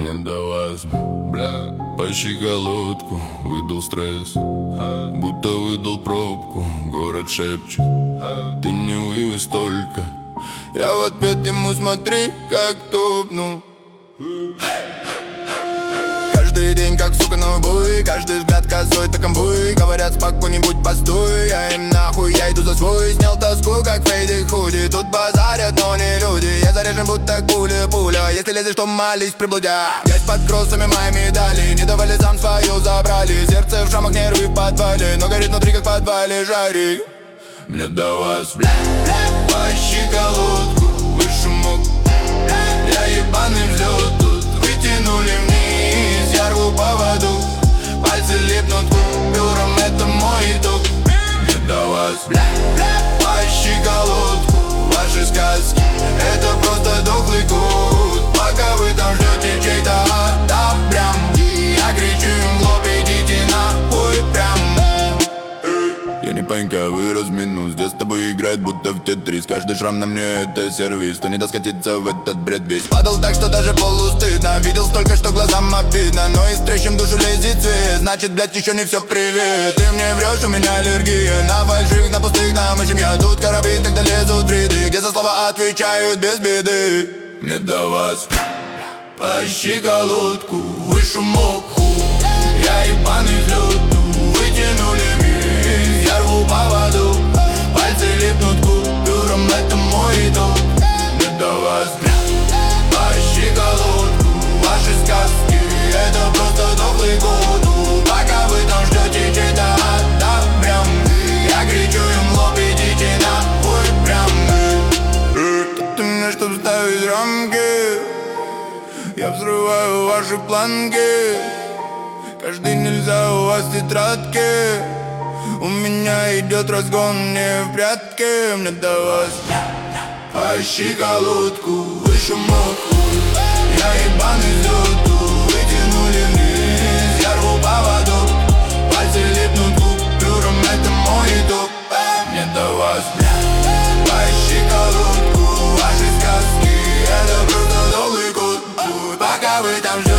Мне до вас, бля, по щиколотку выдал стресс, будто выдал пробку. Город шепчет, ты не вывез только. Я в ответ ему смотри, как топну. Каждый день как сука на убой, каждый взгляд косой так амбуй. Говорят спокойней-будь постой, я им нахуй, я иду за свой. Снял тоску как фейды худи, тут базарят, но не люди. Я заряжен будто пуля, если лезешь, то молись приблудя. Есть под кроссами мои медали, не давали сам свою забрали. Сердце в шрамах, нервы в подвале, но горит внутри как в подвале жарик. Мне до вас, бля, по щиколотку выше мог. Я ебаный взлет, тут вытянули вниз, я рву поводу. Пальцы липнут к купюрам, это мой итог. Мне до вас, бля, по щиколотку. Ваши сказки, это просто дохлый кут. Пока вы там ждете чей-то ад, прям я кричу им в лоб, идите нахуй прям. Я не панька, вырос минус. Где с тобой играет, будто в тетрис. Каждый шрам на мне это сервис. То не доскатиться в этот бред весь. Падал так, что даже полустыдно. Видел столько, что глазам обидно. Но из трещин душу лезет цвет. Значит, блядь, еще не все привет. Ты мне врешь, у меня аллергия. На фальшивых, на пустых, на мышем. Я тут корабли, тогда лезут в ряды. Где за слова отвечают без беды. Мне до вас по щиколотку выше моку. Я ебаный взлет, вытянули вниз, я рву поводу. Пальцы липнут к купюрам, это мой итог. Мне до вас, по щиколотку. Ваши сказки, это просто дохлый год. Пока вы там ждете чей-то ад, прям я кричу им в лоб, идите нахуй прям. Тут у меня, чтоб ставить рамки, я взрываю ваши планки. Каждый нельзя, у вас тетрадки. У меня идет разгон, не в прятки. Мне до вас по щиколотку выше моку. Я ебаный взлет, вытянули вниз, я рву поводу. Пальцы липнут к купюрам, это мой итог. Мне до вас по щиколотку. Ваши сказки, это просто долгий год. Пока вы там ждете